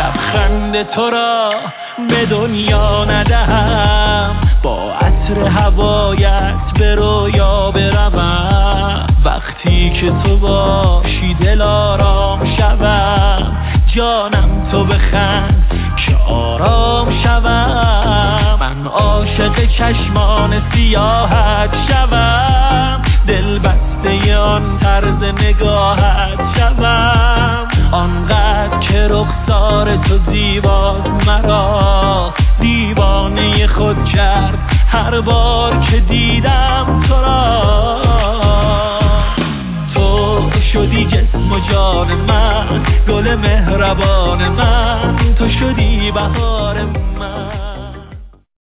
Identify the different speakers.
Speaker 1: لبخند تو را به دنیا ندهم، با عطر هوایت به رویا بروم. وقتی که تو باشی دل آرام شوم، جانم تو بخند که آرام شوم. من عاشق چشمان سیاحت شوم، دل بسته آن طرز نگاهت شوم. آنقدر که رخسار تو زیباست مرا دیوانه خود کرد هر بار که دیدم تو را. تو شدی جسم و جان من، گل مهربان من، تو شدی بهار